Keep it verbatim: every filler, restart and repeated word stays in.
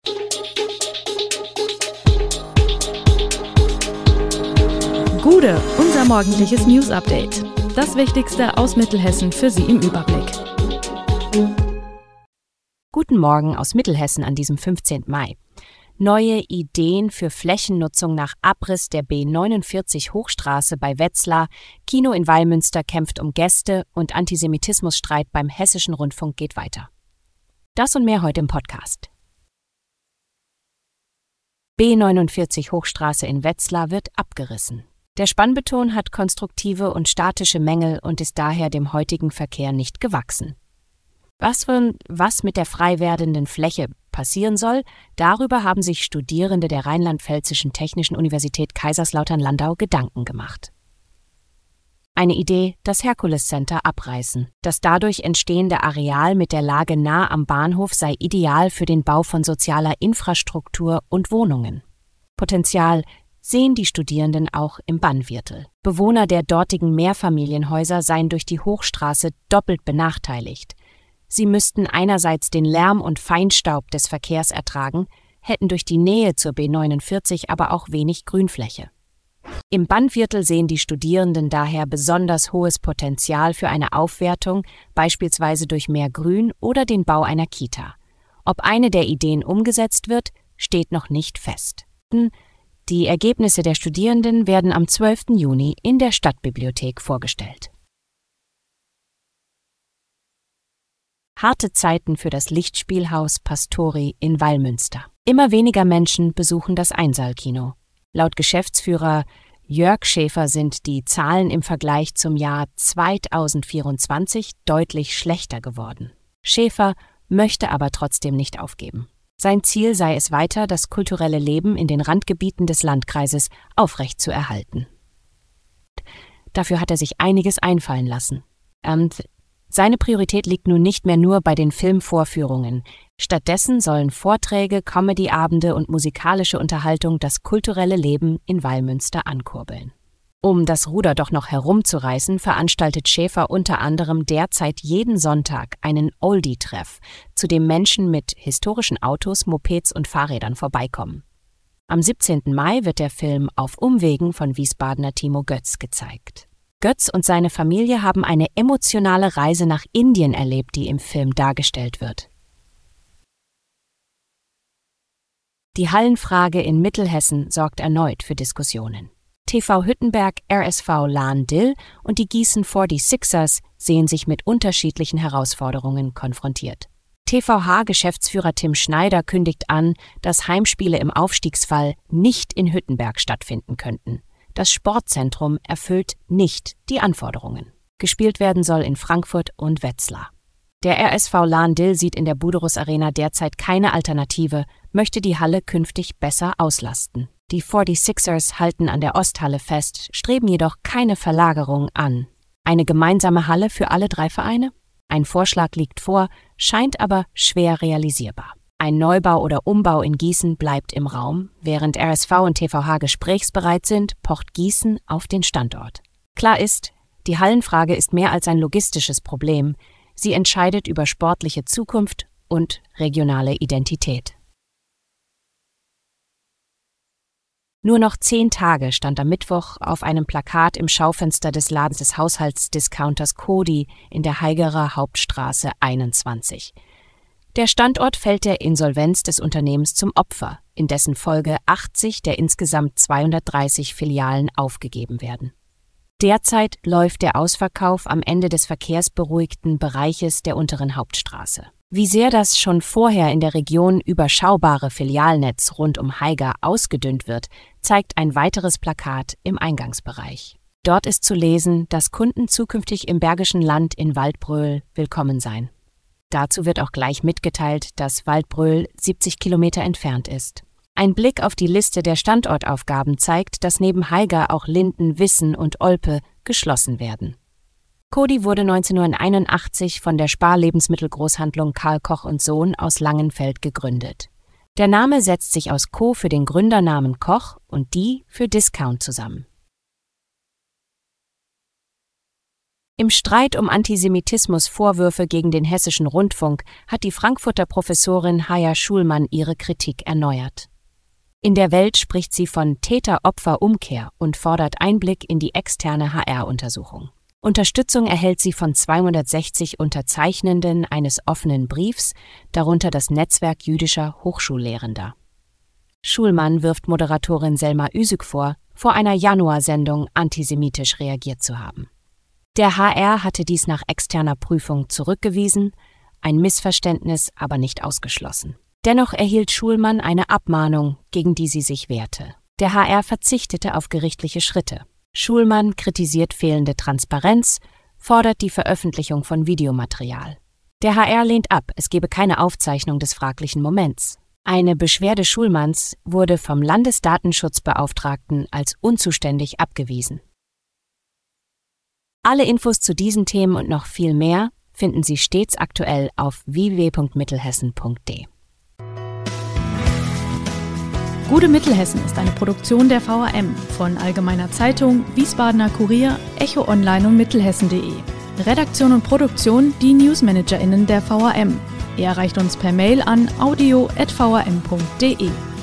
Gude, unser morgendliches News-Update. Das Wichtigste aus Mittelhessen für Sie im Überblick. Guten Morgen aus Mittelhessen an diesem fünfzehnten Mai. Neue Ideen für Flächennutzung nach Abriss der B neunundvierzig Hochstraße bei Wetzlar, Kino in Weilmünster kämpft um Gäste und Antisemitismusstreit beim Hessischen Rundfunk geht weiter. Das und mehr heute im Podcast. B neunundvierzig Hochstraße in Wetzlar wird abgerissen. Der Spannbeton hat konstruktive und statische Mängel und ist daher dem heutigen Verkehr nicht gewachsen. Was, von, was mit der frei werdenden Fläche passieren soll, darüber haben sich Studierende der Rheinland-Pfälzischen Technischen Universität Kaiserslautern-Landau Gedanken gemacht. Eine Idee, das Herkules Center abreißen. Das dadurch entstehende Areal mit der Lage nah am Bahnhof sei ideal für den Bau von sozialer Infrastruktur und Wohnungen. Potenzial sehen die Studierenden auch im Bannviertel. Bewohner der dortigen Mehrfamilienhäuser seien durch die Hochstraße doppelt benachteiligt. Sie müssten einerseits den Lärm und Feinstaub des Verkehrs ertragen, hätten durch die Nähe zur B neunundvierzig aber auch wenig Grünfläche. Im Bannviertel sehen die Studierenden daher besonders hohes Potenzial für eine Aufwertung, beispielsweise durch mehr Grün oder den Bau einer Kita. Ob eine der Ideen umgesetzt wird, steht noch nicht fest. Die Ergebnisse der Studierenden werden am zwölften Juni in der Stadtbibliothek vorgestellt. Harte Zeiten für das Lichtspielhaus Pastori in Weilmünster. Immer weniger Menschen besuchen das Einsaalkino. Laut Geschäftsführer Jörg Schäfer sind die Zahlen im Vergleich zum Jahr zweitausendvierundzwanzig deutlich schlechter geworden. Schäfer möchte aber trotzdem nicht aufgeben. Sein Ziel sei es weiter, das kulturelle Leben in den Randgebieten des Landkreises aufrechtzuerhalten. Dafür hat er sich einiges einfallen lassen. Und seine Priorität liegt nun nicht mehr nur bei den Filmvorführungen. Stattdessen sollen Vorträge, Comedyabende und musikalische Unterhaltung das kulturelle Leben in Weilmünster ankurbeln. Um das Ruder doch noch herumzureißen, veranstaltet Schäfer unter anderem derzeit jeden Sonntag einen Oldie-Treff, zu dem Menschen mit historischen Autos, Mopeds und Fahrrädern vorbeikommen. Am siebzehnten Mai wird der Film Auf Umwegen von Wiesbadener Timo Götz gezeigt. Götz und seine Familie haben eine emotionale Reise nach Indien erlebt, die im Film dargestellt wird. Die Hallenfrage in Mittelhessen sorgt erneut für Diskussionen. T V Hüttenberg, R S V Lahn-Dill und die Gießen forty-sixers sehen sich mit unterschiedlichen Herausforderungen konfrontiert. T V H-Geschäftsführer Tim Schneider kündigt an, dass Heimspiele im Aufstiegsfall nicht in Hüttenberg stattfinden könnten. Das Sportzentrum erfüllt nicht die Anforderungen. Gespielt werden soll in Frankfurt und Wetzlar. Der R S V Lahn-Dill sieht in der Buderus Arena derzeit keine Alternative, möchte die Halle künftig besser auslasten. Die forty-sixers halten an der Osthalle fest, streben jedoch keine Verlagerung an. Eine gemeinsame Halle für alle drei Vereine? Ein Vorschlag liegt vor, scheint aber schwer realisierbar. Ein Neubau oder Umbau in Gießen bleibt im Raum. Während R S V und T V H gesprächsbereit sind, pocht Gießen auf den Standort. Klar ist, die Hallenfrage ist mehr als ein logistisches Problem. Sie entscheidet über sportliche Zukunft und regionale Identität. Nur noch zehn Tage stand am Mittwoch auf einem Plakat im Schaufenster des Ladens des Haushaltsdiscounters Coty in der Haigerer Hauptstraße einundzwanzig. Der Standort fällt der Insolvenz des Unternehmens zum Opfer, in dessen Folge achtzig der insgesamt zweihundertdreißig Filialen aufgegeben werden. Derzeit läuft der Ausverkauf am Ende des verkehrsberuhigten Bereiches der unteren Hauptstraße. Wie sehr das schon vorher in der Region überschaubare Filialnetz rund um Haiger ausgedünnt wird, zeigt ein weiteres Plakat im Eingangsbereich. Dort ist zu lesen, dass Kunden zukünftig im Bergischen Land in Waldbröl willkommen seien. Dazu wird auch gleich mitgeteilt, dass Waldbröl siebzig Kilometer entfernt ist. Ein Blick auf die Liste der Standortaufgaben zeigt, dass neben Haiger auch Linden, Wissen und Olpe geschlossen werden. Coty wurde neunzehnhunderteinundachtzig von der Spar-Lebensmittelgroßhandlung Karl Koch und Sohn aus Langenfeld gegründet. Der Name setzt sich aus Co für den Gründernamen Koch und die für Discount zusammen. Im Streit um Antisemitismusvorwürfe gegen den Hessischen Rundfunk hat die Frankfurter Professorin Haya Schulmann ihre Kritik erneuert. In der Welt spricht sie von Täter-Opfer-Umkehr und fordert Einblick in die externe H R-Untersuchung. Unterstützung erhält sie von zweihundertsechzig Unterzeichnenden eines offenen Briefs, darunter das Netzwerk jüdischer Hochschullehrender. Schulmann wirft Moderatorin Selma Üsük vor, vor einer Januarsendung antisemitisch reagiert zu haben. Der H R hatte dies nach externer Prüfung zurückgewiesen, ein Missverständnis aber nicht ausgeschlossen. Dennoch erhielt Schulmann eine Abmahnung, gegen die sie sich wehrte. Der H R verzichtete auf gerichtliche Schritte. Schulmann kritisiert fehlende Transparenz, fordert die Veröffentlichung von Videomaterial. Der H R lehnt ab, es gebe keine Aufzeichnung des fraglichen Moments. Eine Beschwerde Schulmanns wurde vom Landesdatenschutzbeauftragten als unzuständig abgewiesen. Alle Infos zu diesen Themen und noch viel mehr finden Sie stets aktuell auf w w w punkt mittelhessen punkt d e. Gute Mittelhessen ist eine Produktion der V A M von Allgemeiner Zeitung, Wiesbadener Kurier, Echo Online und Mittelhessen punkt de. Redaktion und Produktion die NewsmanagerInnen der V A M. Ihr erreicht uns per Mail an audio at v a m punkt d e.